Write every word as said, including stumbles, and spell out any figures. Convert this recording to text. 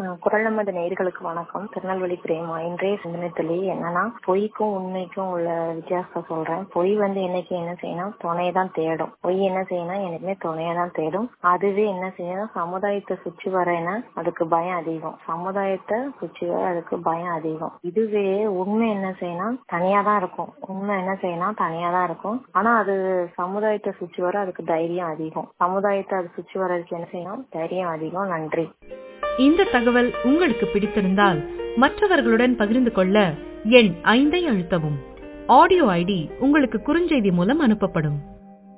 அஹ் குரல் நமது நேயர்களுக்கு வணக்கம். திருநெல்வேலி பிரேமா. இன்றைய சிந்தனைத்துளி என்னன்னா, பொய்க்கும் உண்மைக்கும் உள்ள வித்தியாசம் சொல்றேன். பொய் வந்து என்னைக்கு என்ன செய்யணும், துணையை தான் தேடும். பொய் என்ன செய்யணும், என்னைக்குமே துணையை தான் தேடும். அதுவே என்ன செய்யணும், சமுதாயத்தை சுற்றி வரேன்னா அதுக்கு பயம் அதிகம். சமுதாயத்தை சுற்றி வர அதுக்கு பயம் அதிகம். இதுவே உண்மை என்ன செய்யணும், தனியா தான் இருக்கும். உண்மை என்ன செய்யணும், தனியா தான் இருக்கும். ஆனா அது சமுதாயத்தை சுற்றி வர அதுக்கு தைரியம் அதிகம். சமுதாயத்தை அது சுற்றி வர்றதுக்கு என்ன செய்யணும், தைரியம் அதிகம். நன்றி. இந்த தகவல் உங்களுக்கு பிடித்திருந்தால் மற்றவர்களுடன் பகிர்ந்து கொள்ள எண் ஐந்தை அழுத்தவும். ஆடியோ ஐடி உங்களுக்கு குறுஞ்செய்தி மூலம் அனுப்பப்படும்.